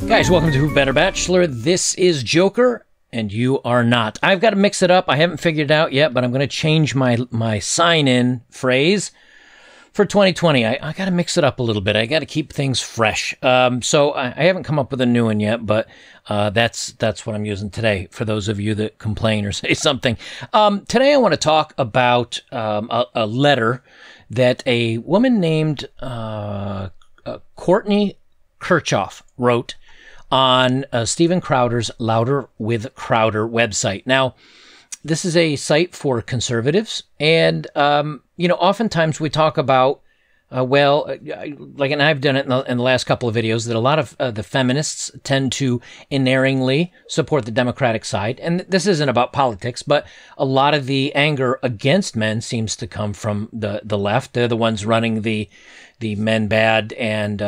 Guys, welcome to Who Better Bachelor. This is Joker, and you are not. I've got to mix it up. I haven't figured it out yet, but I'm going to change my sign-in phrase for 2020. I got to mix it up a little bit. I got to keep things fresh. So I haven't come up with a new one yet, but that's what I'm using today for those of you that complain or say something. Today I want to talk about a letter that a woman named Courtney Kirchhoff wrote on Steven Crowder's Louder with Crowder website. Now, this is a site for conservatives, and oftentimes we talk about, and I've done it in the last couple of videos, that a lot of the feminists tend to inerringly support the Democratic side, and this isn't about politics, but a lot of the anger against men seems to come from the left. They're the ones running the men bad, and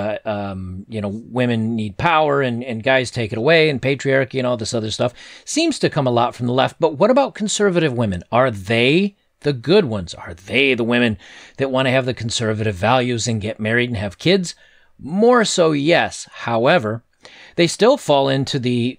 women need power, and guys take it away, and patriarchy and all this other stuff seems to come a lot from the left. But what about conservative women? Are they the good ones? Are they the women that want to have the conservative values and get married and have kids? More so, yes. However, they still fall into the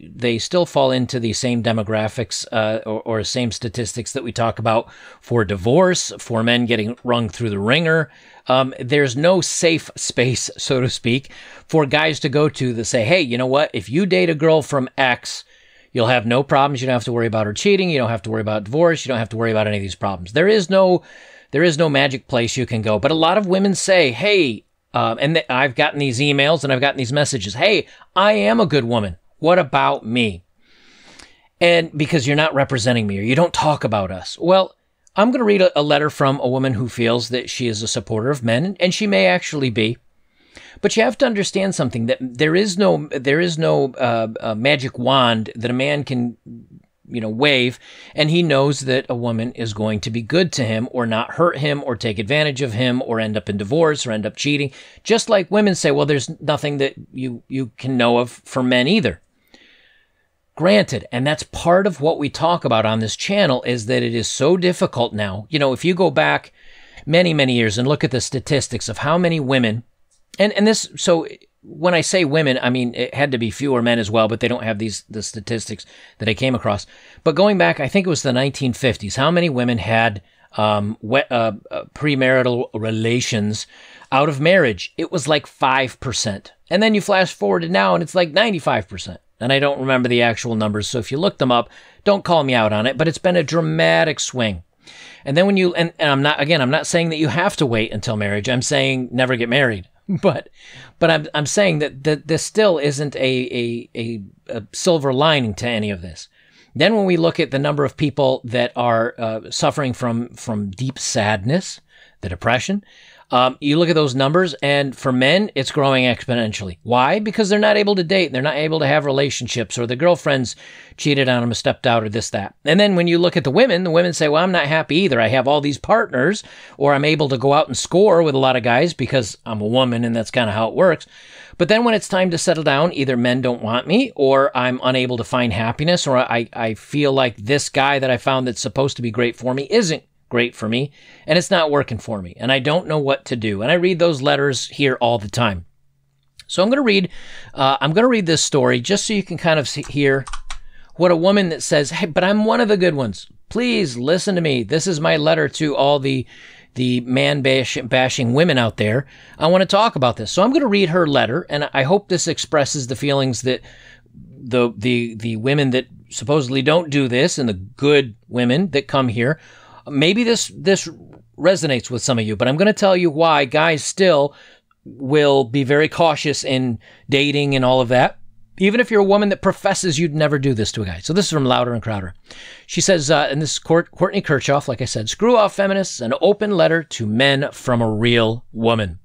same demographics or same statistics that we talk about for divorce, for men getting rung through the ringer. There's no safe space, so to speak, for guys to go to that say, hey, you know what? If you date a girl from X, you'll have no problems. You don't have to worry about her cheating. You don't have to worry about divorce. You don't have to worry about any of these problems. There is no magic place you can go. But a lot of women say, hey, I've gotten these emails and I've gotten these messages. Hey, I am a good woman. What about me? And because you're not representing me or you don't talk about us. Well, I'm going to read a letter from a woman who feels that she is a supporter of men, and she may actually be. But you have to understand something, that there is no magic wand that a man can, wave, and he knows that a woman is going to be good to him or not hurt him or take advantage of him or end up in divorce or end up cheating. Just like women say, well, there's nothing that you can know of for men either. Granted, and that's part of what we talk about on this channel, is that it is so difficult now. If you go back many, many years and look at the statistics of how many women, and this, so when I say women, I mean, it had to be fewer men as well, but they don't have the statistics that I came across. But going back, I think it was the 1950s, how many women had premarital relations out of marriage? It was like 5%. And then you flash forward to now, and it's like 95%. And I don't remember the actual numbers, so if you look them up, don't call me out on it, but it's been a dramatic swing. And then when you, and I'm not saying that you have to wait until marriage. I'm saying never get married. But I'm saying that this still isn't a silver lining to any of this. Then when we look at the number of people that are suffering from deep sadness, the depression, you look at those numbers, and for men, it's growing exponentially. Why? Because they're not able to date. They're not able to have relationships, or the girlfriends cheated on them, or stepped out, or this, that. And then when you look at the women say, well, I'm not happy either. I have all these partners, or I'm able to go out and score with a lot of guys because I'm a woman, and that's kind of how it works. But then when it's time to settle down, either men don't want me, or I'm unable to find happiness, or I feel like this guy that I found that's supposed to be great for me isn't great for me, and it's not working for me, and I don't know what to do. And I read those letters here all the time. So I'm going to read this story just so you can kind of hear what a woman that says, hey, but I'm one of the good ones. Please listen to me. This is my letter to all the man bashing women out there. I want to talk about this. So I'm going to read her letter, and I hope this expresses the feelings that the women that supposedly don't do this, and the good women that come here. Maybe this resonates with some of you, but I'm going to tell you why guys still will be very cautious in dating and all of that, even if you're a woman that professes you'd never do this to a guy. So this is from Louder and Crowder. She says, and this is Courtney Kirchhoff, like I said, screw off feminists, an open letter to men from a real woman.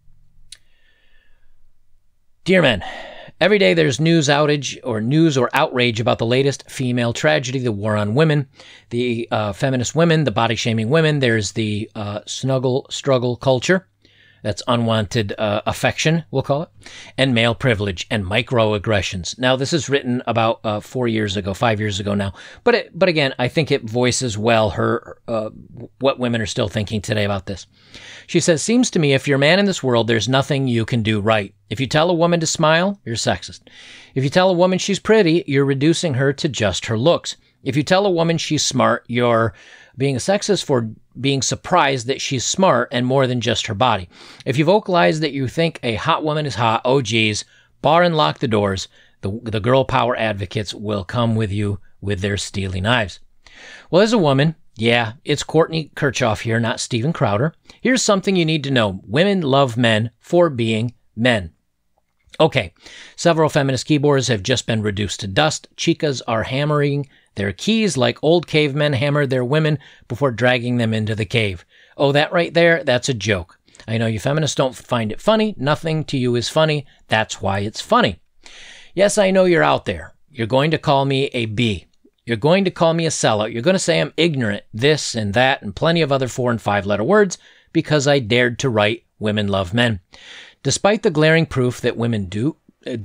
Dear men, every day there's news or outrage about the latest female tragedy, the war on women, the feminist women, the body-shaming women. There's the snuggle struggle culture. That's unwanted affection, we'll call it, and male privilege and microaggressions. Now, this is written about 5 years ago now. But again, I think it voices well what women are still thinking today about this. She says, seems to me if you're a man in this world, there's nothing you can do right. If you tell a woman to smile, you're sexist. If you tell a woman she's pretty, you're reducing her to just her looks. If you tell a woman she's smart, you're being a sexist for being surprised that she's smart and more than just her body. If you vocalize that you think a hot woman is hot, oh geez, bar and lock the doors. The girl power advocates will come with you with their steely knives. Well, as a woman, yeah, it's Courtney Kirchhoff here, not Steven Crowder. Here's something you need to know. Women love men for being men. Okay, several feminist keyboards have just been reduced to dust. Chicas are hammering their keys like old cavemen hammered their women before dragging them into the cave. Oh, that right there, that's a joke. I know you feminists don't find it funny. Nothing to you is funny. That's why it's funny. Yes, I know you're out there. You're going to call me a B. You're going to call me a sellout. You're going to say I'm ignorant, this and that, and plenty of other 4- and 5-letter words because I dared to write Women Love Men. Despite the glaring proof women do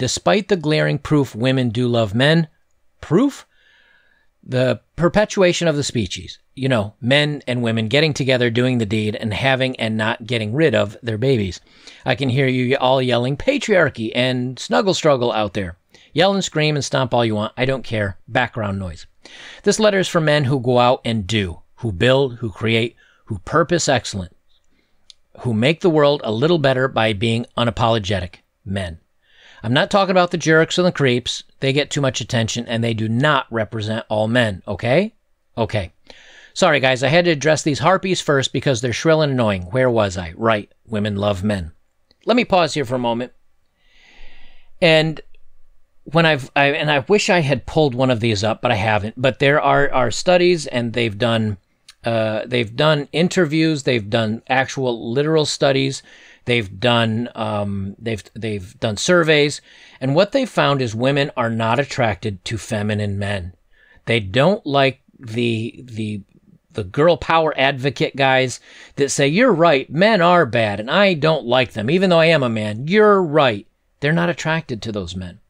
love men, proof? The perpetuation of the species. You know, men and women getting together, doing the deed, and having and not getting rid of their babies. I can hear you all yelling patriarchy and snuggle struggle out there. Yell and scream and stomp all you want. I don't care. Background noise. This letter is for men who go out and do, who build, who create, who purpose excellence, who make the world a little better by being unapologetic men. I'm not talking about the jerks and the creeps. They get too much attention and they do not represent all men, okay? Okay. Sorry, guys, I had to address these harpies first because they're shrill and annoying. Where was I? Right. Women love men. Let me pause here for a moment. And when I wish I had pulled one of these up, but I haven't. But there are studies, and they've done interviews, they've done actual literal studies, they've done surveys, and what they found is women are not attracted to feminine men. They don't like the girl power advocate guys that say, you're right, men are bad, and I don't like them, even though I am a man. You're right. They're not attracted to those men.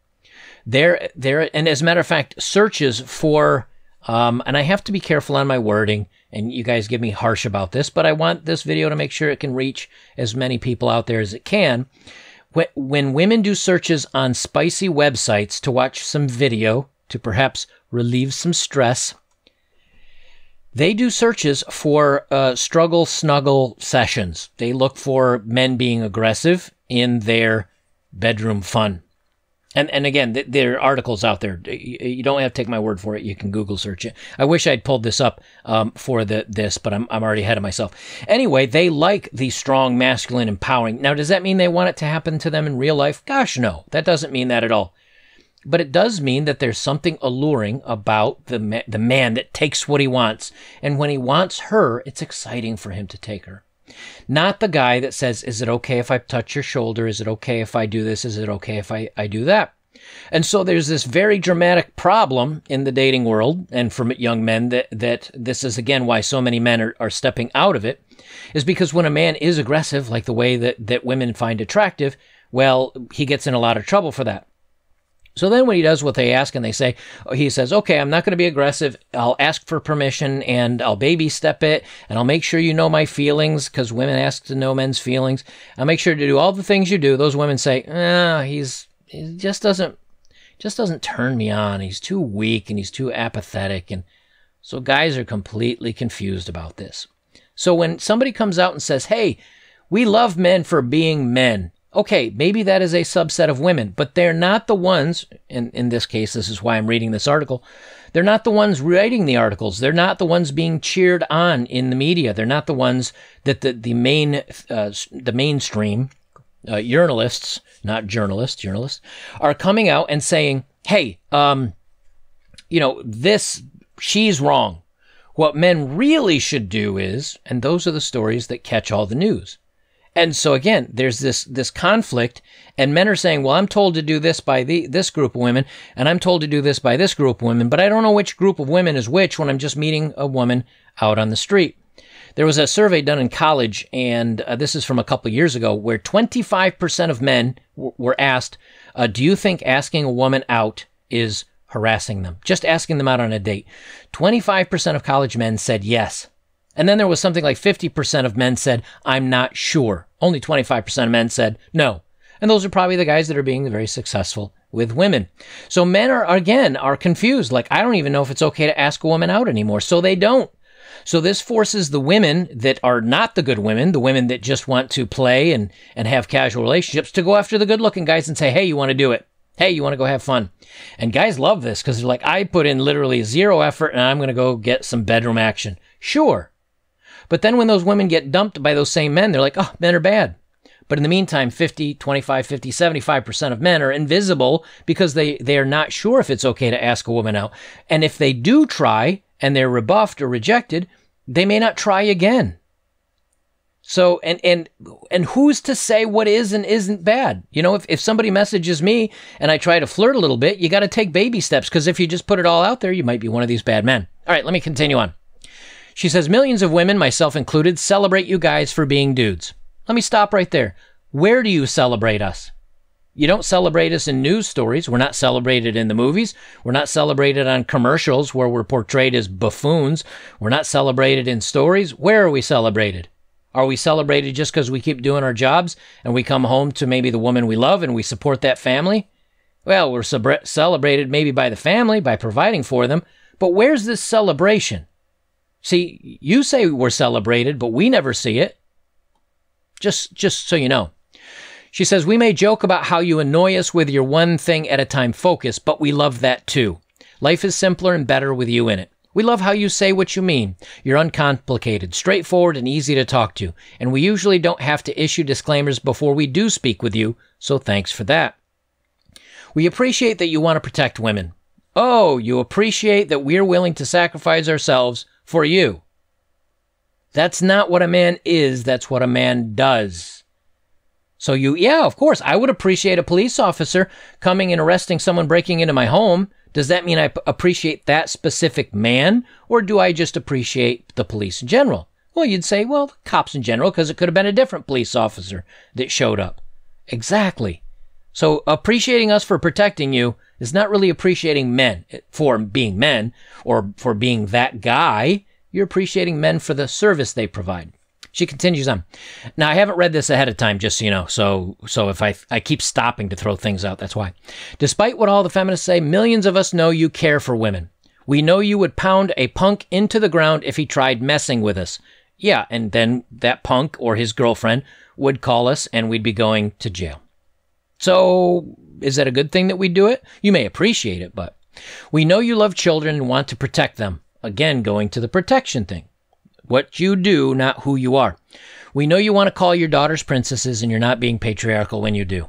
And as a matter of fact, searches for, and I have to be careful on my wording, and you guys give me harsh about this, but I want this video to make sure it can reach as many people out there as it can. When women do searches on spicy websites to watch some video, to perhaps relieve some stress, they do searches for struggle snuggle sessions. They look for men being aggressive in their bedroom fun. And again, there are articles out there. You don't have to take my word for it. You can Google search it. I wish I'd pulled this up for this, but I'm already ahead of myself. Anyway, they like the strong, masculine, empowering. Now, does that mean they want it to happen to them in real life? Gosh, no. That doesn't mean that at all. But it does mean that there's something alluring about the man that takes what he wants. And when he wants her, it's exciting for him to take her. Not the guy that says, is it okay if I touch your shoulder? Is it okay if I do this? Is it okay if I do that? And so there's this very dramatic problem in the dating world and for young men that this is, again, why so many men are stepping out of it, is because when a man is aggressive, like the way that women find attractive, well, he gets in a lot of trouble for that. So then when he does what they ask and they say, he says, okay, I'm not going to be aggressive. I'll ask for permission and I'll baby step it and I'll make sure you know my feelings because women ask to know men's feelings. I'll make sure to do all the things you do. Those women say, he just doesn't turn me on. He's too weak and he's too apathetic. And so guys are completely confused about this. So when somebody comes out and says, hey, we love men for being men. Okay, maybe that is a subset of women, but they're not the ones, in this case, this is why I'm reading this article, they're not the ones writing the articles. They're not the ones being cheered on in the media. They're not the ones that the mainstream journalists, not journalists, are coming out and saying, hey, she's wrong. What men really should do is, and those are the stories that catch all the news. And so again, there's this conflict, and men are saying, well, I'm told to do this by this group of women, and I'm told to do this by this group of women, but I don't know which group of women is which when I'm just meeting a woman out on the street. There was a survey done in college, and this is from a couple years ago, where 25% of men were asked, do you think asking a woman out is harassing them? Just asking them out on a date. 25% of college men said yes. And then there was something like 50% of men said, I'm not sure. Only 25% of men said no. And those are probably the guys that are being very successful with women. So men are confused. Like, I don't even know if it's okay to ask a woman out anymore. So they don't. So this forces the women that are not the good women, the women that just want to play and have casual relationships, to go after the good-looking guys and say, hey, you want to do it? Hey, you want to go have fun? And guys love this because they're like, I put in literally zero effort and I'm going to go get some bedroom action. Sure. But then when those women get dumped by those same men, they're like, oh, men are bad. But in the meantime, 50, 25, 50, 75% of men are invisible because they are not sure if it's okay to ask a woman out. And if they do try and they're rebuffed or rejected, they may not try again. So, and who's to say what is and isn't bad? You know, if somebody messages me and I try to flirt a little bit, you got to take baby steps, because if you just put it all out there, you might be one of these bad men. All right, let me continue on. She says, millions of women, myself included, celebrate you guys for being dudes. Let me stop right there. Where do you celebrate us? You don't celebrate us in news stories. We're not celebrated in the movies. We're not celebrated on commercials where we're portrayed as buffoons. We're not celebrated in stories. Where are we celebrated? Are we celebrated just because we keep doing our jobs and we come home to maybe the woman we love and we support that family? Well, we're celebrated maybe by the family, by providing for them. But where's this celebration? See, you say we're celebrated, but we never see it. Just so you know. She says, we may joke about how you annoy us with your one thing at a time focus, but we love that too. Life is simpler and better with you in it. We love how you say what you mean. You're uncomplicated, straightforward, and easy to talk to. And we usually don't have to issue disclaimers before we do speak with you, so thanks for that. We appreciate that you want to protect women. Oh, you appreciate that we're willing to sacrifice ourselves for you. That's not what a man is. That's what a man does. So yeah, of course, I would appreciate a police officer coming and arresting someone breaking into my home. Does that mean I appreciate that specific man? Or do I just appreciate the police in general? Well, you'd say, well, the cops in general, because it could have been a different police officer that showed up. Exactly. So appreciating us for protecting you is not really appreciating men for being men or for being that guy. You're appreciating men for the service they provide. She continues on. Now, I haven't read this ahead of time, just so you know. So if I keep stopping to throw things out, that's why. Despite what all the feminists say, millions of us know you care for women. We know you would pound a punk into the ground if he tried messing with us. Yeah, and then that punk or his girlfriend would call us and we'd be going to jail. So is that a good thing that we do it? You may appreciate it, but we know you love children and want to protect them. Again, going to the protection thing. What you do, not who you are. We know you want to call your daughters princesses and you're not being patriarchal when you do.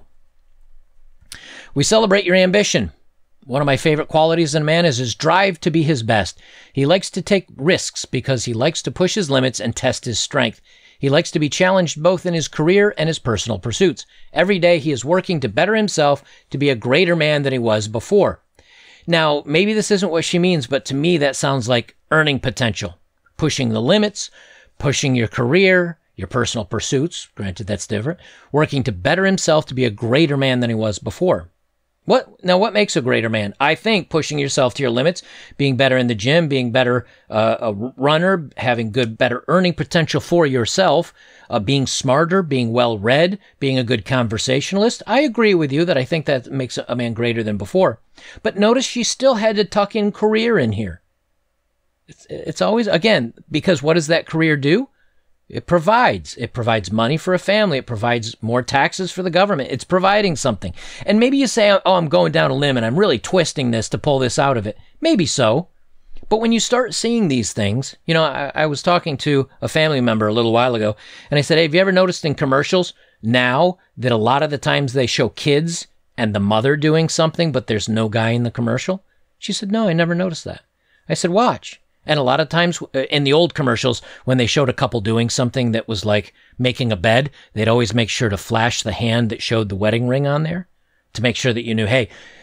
We celebrate your ambition. One of my favorite qualities in a man is his drive to be his best. He likes to take risks because he likes to push his limits and test his strength. He likes to be challenged both in his career and his personal pursuits. Every day he is working to better himself to be a greater man than he was before. Now, maybe this isn't what she means, but to me that sounds like earning potential. Pushing the limits, pushing your career, your personal pursuits, granted that's different, working to better himself to be a greater man than he was before. What makes a greater man? I think pushing yourself to your limits, being better in the gym, being better a runner, having better earning potential for yourself, being smarter, being well-read, being a good conversationalist. I agree with you that I think that makes a man greater than before. But notice she still had to tuck in career in here. It's always, again, because what does that career do? It provides. It provides money for a family. It provides more taxes for the government. It's providing something. And maybe you say, oh, I'm going down a limb and I'm really twisting this to pull this out of it. Maybe so. But when you start seeing these things, you know, I was talking to a family member a little while ago and I said, hey, have you ever noticed in commercials now that a lot of the times they show kids and the mother doing something, but there's no guy in the commercial? She said, no, I never noticed that. I said, watch. And a lot of times in the old commercials, when they showed a couple doing something that was like making a bed, they'd always make sure to flash the hand that showed the wedding ring on there to make sure that you knew, hey,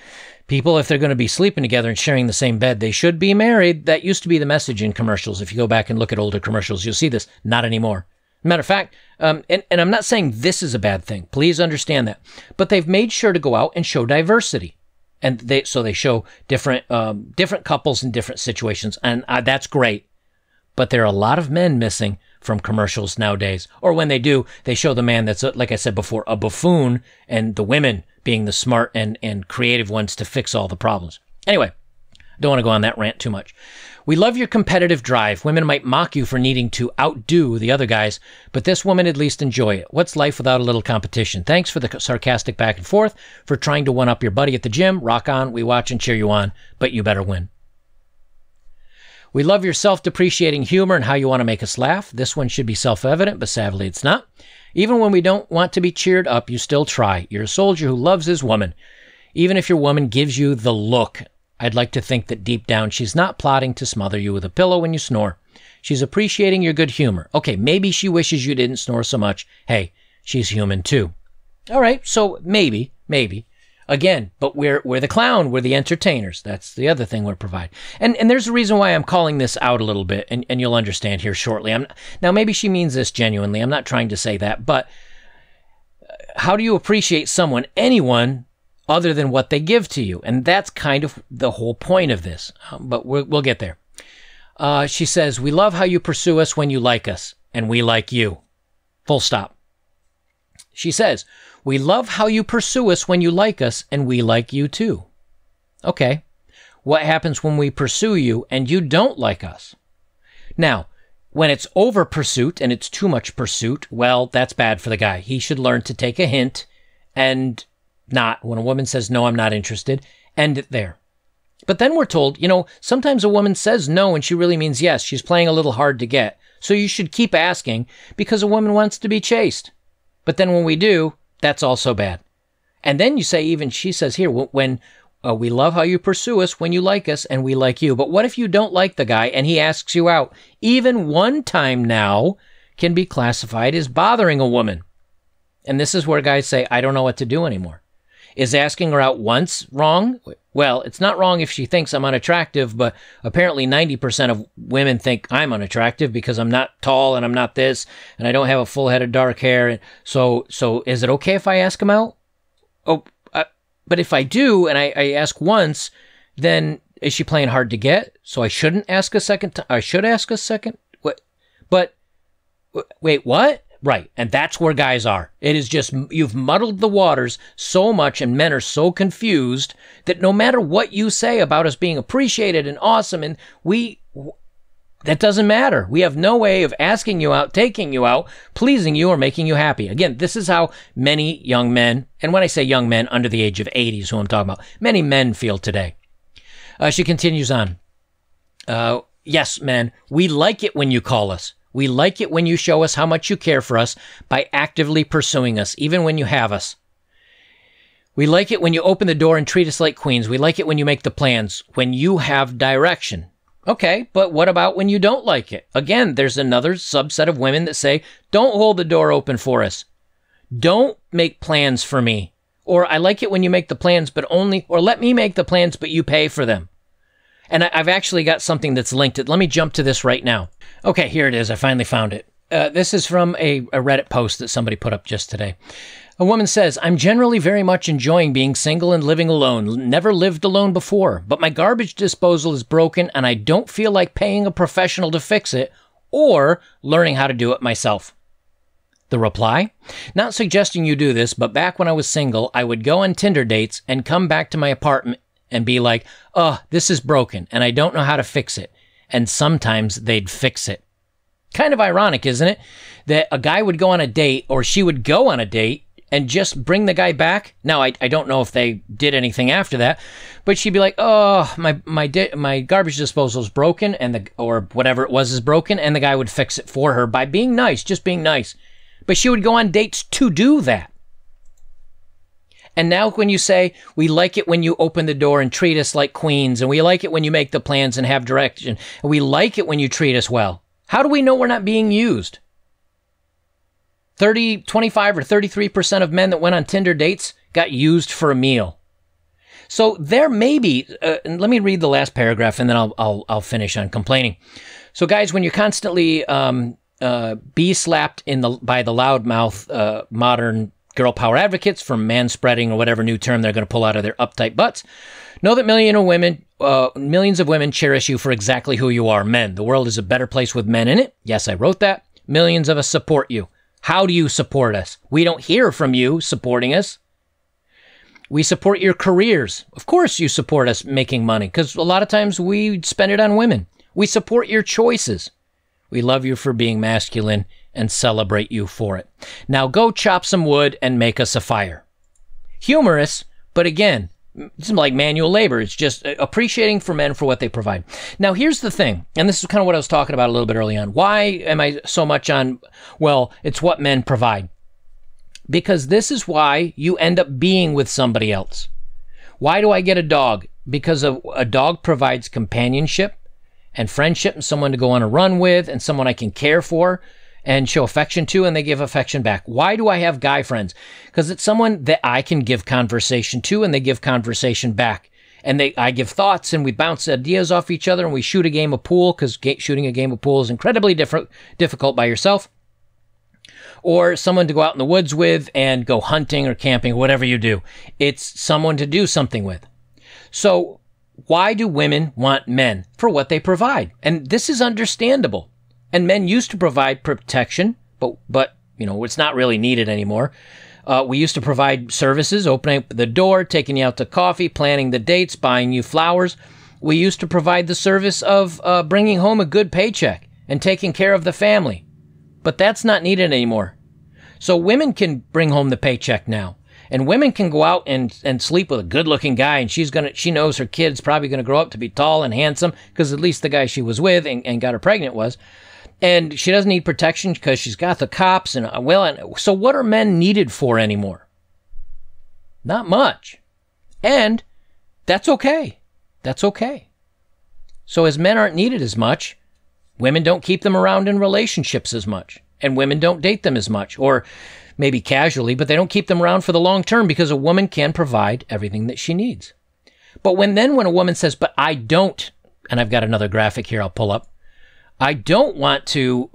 People, if they're going to be sleeping together and sharing the same bed, they should be married. That used to be the message in commercials. If you go back and look at older commercials, you'll see this. Not anymore. Matter of fact, and I'm not saying this is a bad thing. Please understand that. But they've made sure to go out and show diversity. And they show different couples in different situations. And that's great. But there are a lot of men missing from commercials nowadays. Or when they do, they show the man that's, like I said before, a buffoon, and the women being the smart and creative ones to fix all the problems. Anyway, don't want to go on that rant too much. We love your competitive drive. Women might mock you for needing to outdo the other guys, but this woman at least enjoy it. What's life without a little competition? Thanks for the sarcastic back and forth, for trying to one-up your buddy at the gym. Rock on. We watch and cheer you on, but you better win. We love your self-depreciating humor and how you want to make us laugh. This one should be self-evident, but sadly it's not. Even when we don't want to be cheered up, you still try. You're a soldier who loves his woman. Even if your woman gives you the look, I'd like to think that deep down she's not plotting to smother you with a pillow when you snore. She's appreciating your good humor. Okay, maybe she wishes you didn't snore so much. Hey, she's human too. All right, so maybe. Again, but we're the clown, we're the entertainers. That's the other thing we're providing. And there's a reason why I'm calling this out a little bit, and you'll understand here shortly. Now, maybe she means this genuinely. I'm not trying to say that, but how do you appreciate someone, anyone, other than what they give to you? And that's kind of the whole point of this, but we'll get there. She says, we love how you pursue us when you like us, and we like you. Full stop. She says, we love how you pursue us when you like us, and we like you too. Okay. What happens when we pursue you and you don't like us? Now, when it's over pursuit and it's too much pursuit, well, that's bad for the guy. He should learn to take a hint and not, when a woman says, no, I'm not interested, end it there. But then we're told, sometimes a woman says no and she really means yes. She's playing a little hard to get. So you should keep asking because a woman wants to be chased. But then when we do, that's also bad. And then you say, even she says here, when we love how you pursue us when you like us and we like you. But what if you don't like the guy and he asks you out? Even one time now can be classified as bothering a woman. And this is where guys say, I don't know what to do anymore. Is asking her out once wrong? Well, it's not wrong if she thinks I'm unattractive, but apparently 90% of women think I'm unattractive because I'm not tall and I'm not this, and I don't have a full head of dark hair. So is it okay if I ask him out? But if I do and I ask once, then is she playing hard to get? So I shouldn't ask a second time. I should ask a second. Wait, what? Right. And that's where guys are. It is just, you've muddled the waters so much and men are so confused that no matter what you say about us being appreciated and awesome, and that doesn't matter. We have no way of asking you out, taking you out, pleasing you, or making you happy. Again, this is how many young men, and when I say young men, under the age of 80 is who I'm talking about, many men feel today. She continues on. Yes, men, we like it when you call us. We like it when you show us how much you care for us by actively pursuing us, even when you have us. We like it when you open the door and treat us like queens. We like it when you make the plans, when you have direction. Okay, but what about when you don't like it? Again, there's another subset of women that say, don't hold the door open for us. Don't make plans for me. Or I like it when you make the plans, but only, or let me make the plans, but you pay for them. And I've actually got something that's linked. Let me jump to this right now. Okay, here it is. I finally found it. This is from a Reddit post that somebody put up just today. A woman says, I'm generally very much enjoying being single and living alone. Never lived alone before, but my garbage disposal is broken and I don't feel like paying a professional to fix it or learning how to do it myself. The reply? Not suggesting you do this, but back when I was single, I would go on Tinder dates and come back to my apartment and be like, oh, this is broken and I don't know how to fix it. And sometimes they'd fix it. Kind of ironic, isn't it? That a guy would go on a date or she would go on a date and just bring the guy back. Now, I don't know if they did anything after that, but she'd be like, oh, my garbage disposal is broken or whatever it was is broken, and the guy would fix it for her by being nice, just being nice. But she would go on dates to do that. And now when you say, we like it when you open the door and treat us like queens, and we like it when you make the plans and have direction, and we like it when you treat us well, how do we know we're not being used? 25 or 33% of men that went on Tinder dates got used for a meal. So there may be, and let me read the last paragraph and then I'll finish on complaining. So guys, when you're constantly bee slapped by the loudmouth modern girl power advocates from manspreading or whatever new term they're going to pull out of their uptight butts, know that millions of women cherish you for exactly who you are, men. The world is a better place with men in it. Yes, I wrote that. Millions of us support you. How do you support us? We don't hear from you supporting us. We support your careers. Of course you support us making money, because a lot of times we spend it on women. We support your choices. We love you for being masculine and celebrate you for it. Now go chop some wood and make us a fire. Humorous, but again, it's like manual labor. It's just appreciating for men for what they provide. Now, here's the thing, and this is kind of what I was talking about a little bit early on. Why am I so much on, well, it's what men provide? Because this is why you end up being with somebody else. Why do I get a dog? Because a dog provides companionship and friendship and someone to go on a run with and someone I can care for and show affection to, and they give affection back. Why do I have guy friends? Because it's someone that I can give conversation to, and they give conversation back. And I give thoughts, and we bounce ideas off each other, and we shoot a game of pool, because shooting a game of pool is incredibly difficult by yourself. Or someone to go out in the woods with and go hunting or camping, or whatever you do. It's someone to do something with. So why do women want men? For what they provide. And this is understandable. And men used to provide protection, but it's not really needed anymore. We used to provide services, opening up the door, taking you out to coffee, planning the dates, buying you flowers. We used to provide the service of bringing home a good paycheck and taking care of the family. But that's not needed anymore. So women can bring home the paycheck now. And women can go out and sleep with a good-looking guy, and she knows her kid's probably going to grow up to be tall and handsome, because at least the guy she was with and got her pregnant was. And she doesn't need protection because she's got the cops. And so what are men needed for anymore? Not much. And that's okay. That's okay. So as men aren't needed as much, women don't keep them around in relationships as much. And women don't date them as much. Or maybe casually, but they don't keep them around for the long term, because a woman can provide everything that she needs. But when a woman says, but I don't, and I've got another graphic here I'll pull up, I don't want to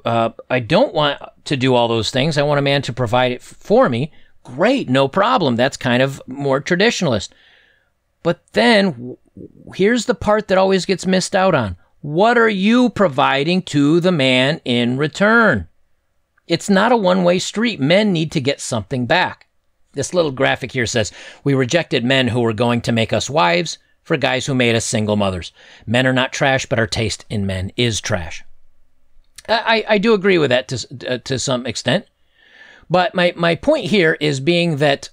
do all those things. I want a man to provide it for me. Great, no problem. That's kind of more traditionalist. But then here's the part that always gets missed out on. What are you providing to the man in return? It's not a one-way street. Men need to get something back. This little graphic here says, we rejected men who were going to make us wives for guys who made us single mothers. Men are not trash, but our taste in men is trash. I do agree with that to some extent, but my point here is being that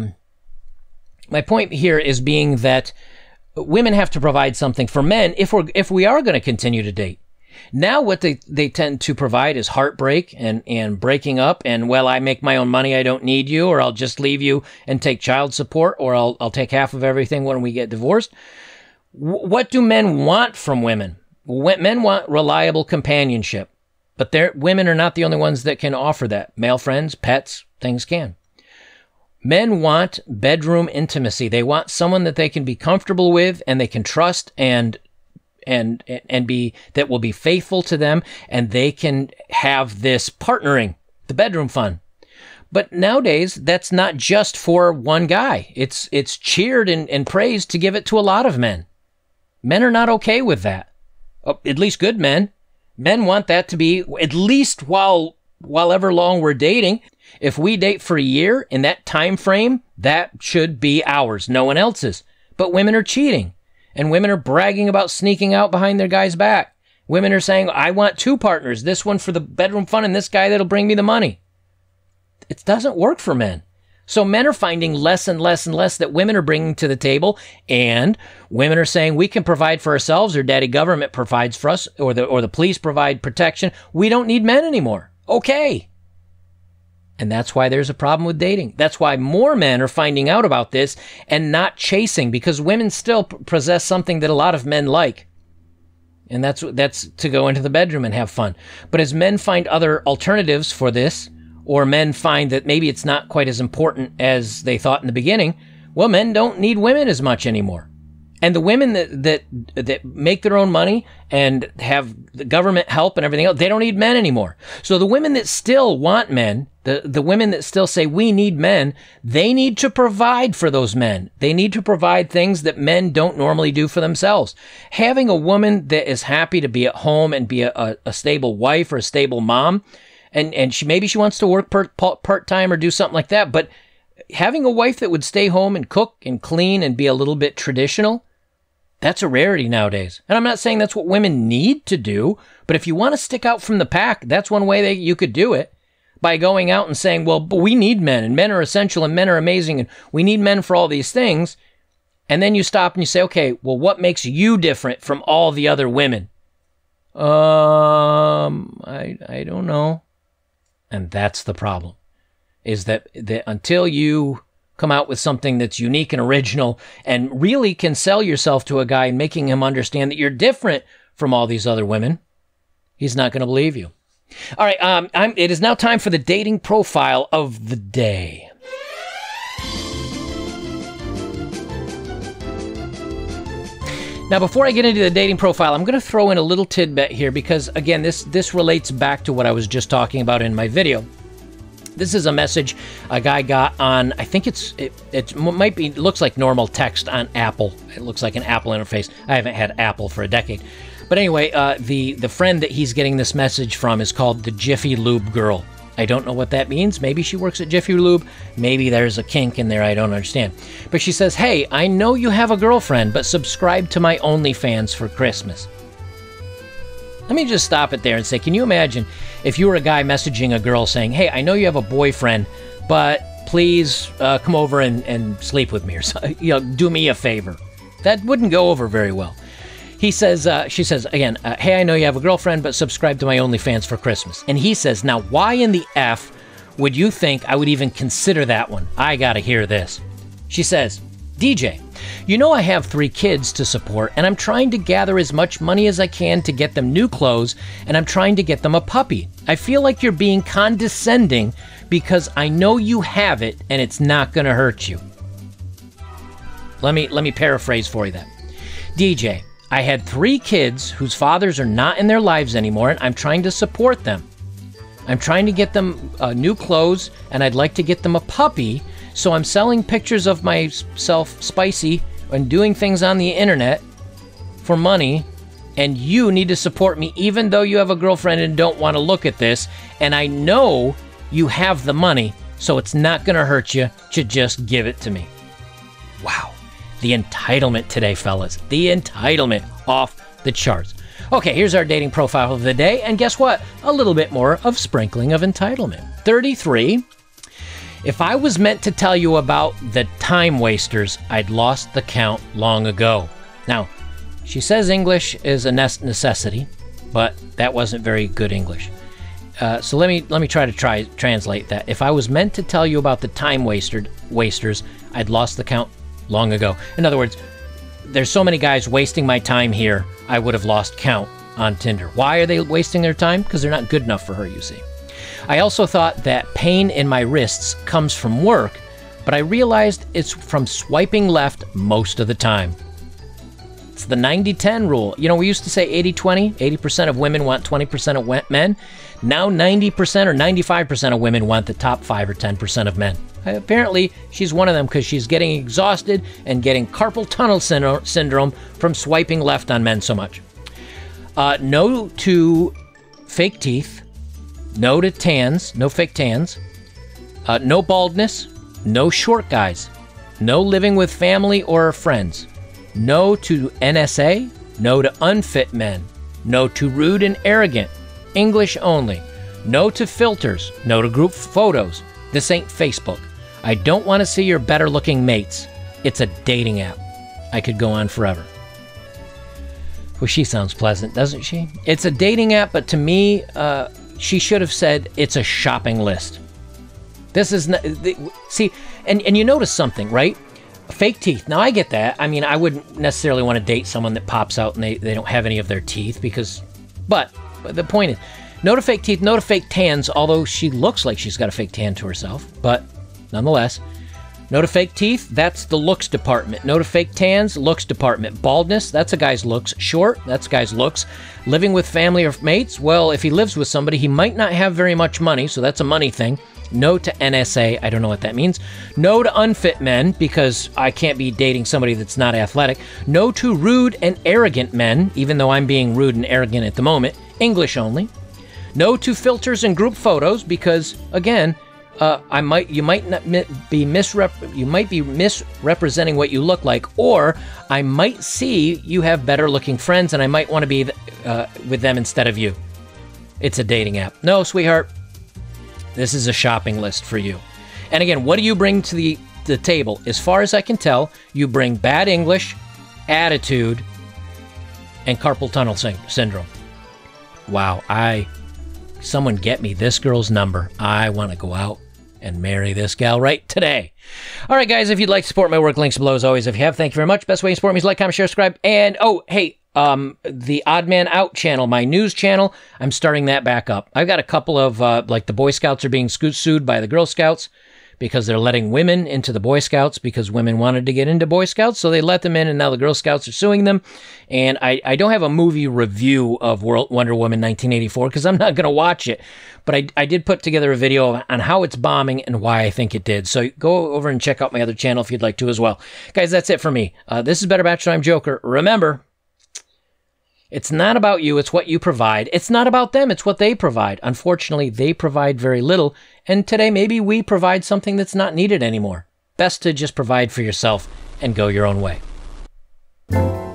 women have to provide something for men if we are going to continue to date. Now what they tend to provide is heartbreak and breaking up and, well, I make my own money, I don't need you, or I'll just leave you and take child support, or I'll take half of everything when we get divorced. What do men want from women? Men want reliable companionship. But women are not the only ones that can offer that. Male friends, pets, things can. Men want bedroom intimacy. They want someone that they can be comfortable with and they can trust and be that will be faithful to them, and they can have this partnering, the bedroom fun. But nowadays, that's not just for one guy. It's cheered and praised to give it to a lot of men. Men are not okay with that. At least good men. Men want that to be, at least while ever long we're dating. If we date for a year, in that time frame, that should be ours, no one else's. But women are cheating, and women are bragging about sneaking out behind their guy's back. Women are saying, I want two partners, this one for the bedroom fun and this guy that'll bring me the money. It doesn't work for men. So men are finding less and less and less that women are bringing to the table, and women are saying we can provide for ourselves, or daddy government provides for us, or the police provide protection. We don't need men anymore. Okay. And that's why there's a problem with dating. That's why more men are finding out about this and not chasing, because women still possess something that a lot of men like. And that's to go into the bedroom and have fun. But as men find other alternatives for this, or men find that maybe it's not quite as important as they thought in the beginning, well, men don't need women as much anymore. And the women that make their own money and have the government help and everything else, they don't need men anymore. So the women that still want men, the women that still say we need men, they need to provide for those men. They need to provide things that men don't normally do for themselves. Having a woman that is happy to be at home and be a stable wife or a stable mom, and maybe she wants to work part-time or do something like that, but having a wife that would stay home and cook and clean and be a little bit traditional, that's a rarity nowadays. And I'm not saying that's what women need to do, but if you want to stick out from the pack, that's one way that you could do it, by going out and saying, well, but we need men, and men are essential, and men are amazing, and we need men for all these things. And then you stop and you say, okay, well, what makes you different from all the other women? I don't know. And that's the problem, is that until you come out with something that's unique and original and really can sell yourself to a guy and making him understand that you're different from all these other women, he's not going to believe you. All right, it is now time for the dating profile of the day. Now, before I get into the dating profile, I'm going to throw in a little tidbit here because, again, this relates back to what I was just talking about in my video. This is a message a guy got on, I think it looks like normal text on Apple. It looks like an Apple interface. I haven't had Apple for a decade. But anyway, the friend that he's getting this message from is called the Jiffy Lube Girl. I don't know what that means. Maybe she works at Jiffy Lube. Maybe there's a kink in there I don't understand. But she says, hey, I know you have a girlfriend, but subscribe to my OnlyFans for Christmas. Let me just stop it there and say, can you imagine if you were a guy messaging a girl saying, hey, I know you have a boyfriend, but please come over and sleep with me, or do me a favor. That wouldn't go over very well. She says again, hey, I know you have a girlfriend, but subscribe to my OnlyFans for Christmas. And he says, now why in the F would you think I would even consider that one? I gotta hear this. She says, DJ, you know I have 3 kids to support, and I'm trying to gather as much money as I can to get them new clothes, and I'm trying to get them a puppy. I feel like you're being condescending because I know you have it, and it's not gonna hurt you. Let me paraphrase for you that. DJ, I had 3 kids whose fathers are not in their lives anymore, and I'm trying to support them. I'm trying to get them new clothes, and I'd like to get them a puppy, so I'm selling pictures of myself spicy and doing things on the internet for money, and you need to support me even though you have a girlfriend and don't want to look at this, and I know you have the money, so it's not going to hurt you to just give it to me. Wow. The entitlement today, fellas. The entitlement off the charts. Okay, here's our dating profile of the day, and guess what? A little bit more of sprinkling of entitlement. 33. If I was meant to tell you about the time wasters, I'd lost the count long ago. Now, she says English is a necessity, but that wasn't very good English. So let me try to translate that. If I was meant to tell you about the time wasters, I'd lost the count long ago. In other words, there's so many guys wasting my time here, I would have lost count on Tinder. Why are they wasting their time? Because they're not good enough for her, you see. I also thought that pain in my wrists comes from work, but I realized it's from swiping left most of the time. It's the 90-10 rule. You know, we used to say 80-20. 80% of women want 20% of men. Now 90% or 95% of women want the top 5 or 10% of men. Apparently, she's one of them because she's getting exhausted and getting carpal tunnel syndrome from swiping left on men so much. No to fake teeth. No to tans. No fake tans. No baldness. No short guys. No living with family or friends. No to NSA. No to unfit men. No to rude and arrogant. English only. No to filters. No to group photos. This ain't Facebook. I don't want to see your better looking mates. It's a dating app. I could go on forever. Well, she sounds pleasant, doesn't she? It's a dating app, but to me, she should have said it's a shopping list. This is not, see, and you notice something, right? Fake teeth. Now I get that. I mean, I wouldn't necessarily want to date someone that pops out and they don't have any of their teeth because, but the point is, no to fake teeth, no to fake tans, although she looks like she's got a fake tan to herself, but nonetheless, No to fake teeth, that's the looks department. No to fake tans, looks department. Baldness, that's a guy's looks. Short, that's a guy's looks. Living with family or mates, well, if he lives with somebody, he might not have very much money, so that's a money thing. No to NSA, I don't know what that means. No to unfit men, because I can't be dating somebody that's not athletic. No to rude and arrogant men, even though I'm being rude and arrogant at the moment. English only. No to filters and group photos, because, again, you might be misrepresenting what you look like, or I might see you have better looking friends and I might want to be with them instead of you. It's a dating app. No, sweetheart, this is a shopping list for you. And again, what do you bring to the table? As far as I can tell, you bring bad English, attitude, and carpal tunnel syndrome. Wow, someone get me this girl's number. I want to go out and marry this gal right today. All right, guys, if you'd like to support my work, links below as always. If you have, thank you very much. Best way to support me is like, comment, share, subscribe. And, oh, hey, the Odd Man Out channel, my news channel, I'm starting that back up. I've got a couple of, like the Boy Scouts are being sued by the Girl Scouts because they're letting women into the Boy Scouts because women wanted to get into Boy Scouts, so they let them in, and now the Girl Scouts are suing them. And I don't have a movie review of Wonder Woman 1984 because I'm not going to watch it, but I did put together a video on how it's bombing and why I think it did. So go over and check out my other channel if you'd like to as well. Guys, that's it for me. This is Better Bachelor. I'm Joker. Remember, it's not about you, it's what you provide. It's not about them, it's what they provide. Unfortunately, they provide very little, and today maybe we provide something that's not needed anymore. Best to just provide for yourself and go your own way.